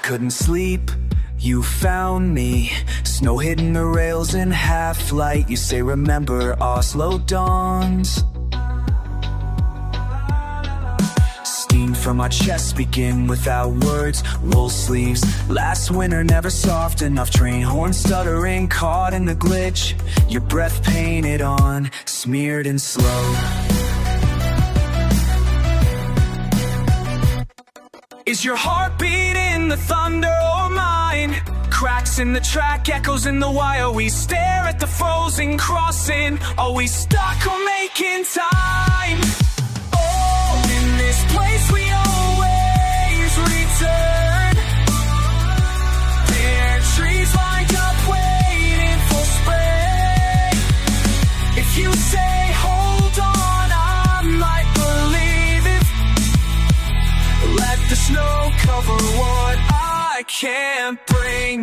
couldn't sleep, you found me. Snow hitting the rails in half light. You say remember Oslo dawns. Steam from my chest begin without words. Wool sleeves, last winter never soft enough. Train horn stuttering, caught in the glitch. Your breath painted on, smeared and slow. Is your heartbeat in the thunder or mine? Cracks in the track, echoes in the wire. We stare at the frozen crossing. Are we stuck or making time? Oh, in this place we always return. There are trees lined up waiting for spring. If you say hold on, I might believe it. Let the snow cover what I can't bring.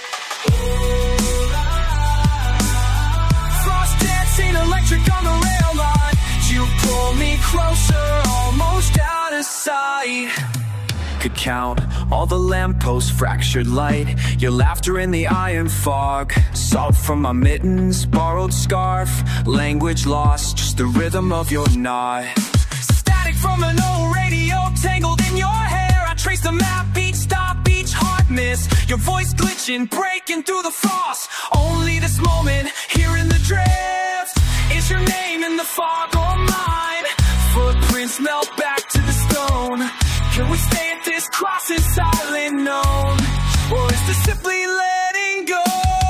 Frost dancing electric on the rail line. You pull me closer, almost out of sight. Could count all the lampposts, fractured light. Your laughter in the iron fog. Salt from my mittens, borrowed scarf. Language lost, just the rhythm of your nod. Static from an old radio, tangled in your hair. I trace the map, each stop, each heart miss. Your voice glitching, breaking through the frost. Only this moment, here in the drift. Is your name in the fog or mine? Footprints melt back to the stone. Can we stay at this crossing silent known? Or is this simply letting go?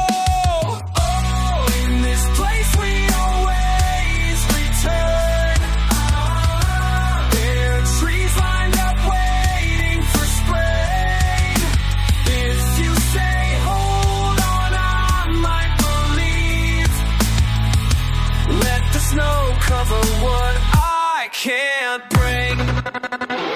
Oh, in this place we always return. There are trees lined up waiting for spring. If you say hold on, I might believe. Let the snow cover what I can't bring.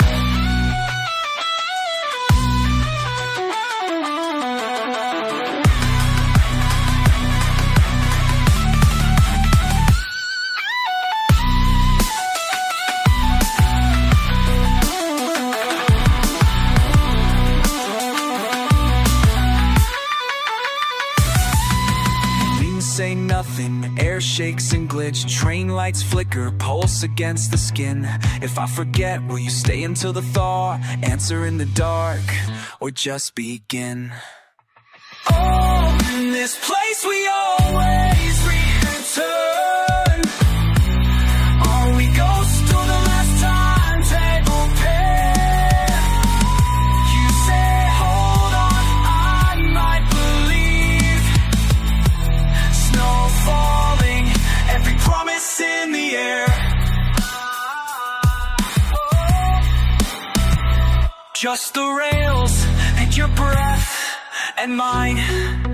Say nothing, air shakes and glitch. Train lights flicker, pulse against the skin. If I forget, will you stay until the thaw? Answer in the dark, or just begin? Oh, in this place we always return. Are we ghosts till the last time table pair? You say hold on, I might believe. Snow falling, every promise in the air. Just the rails and your breath and mine.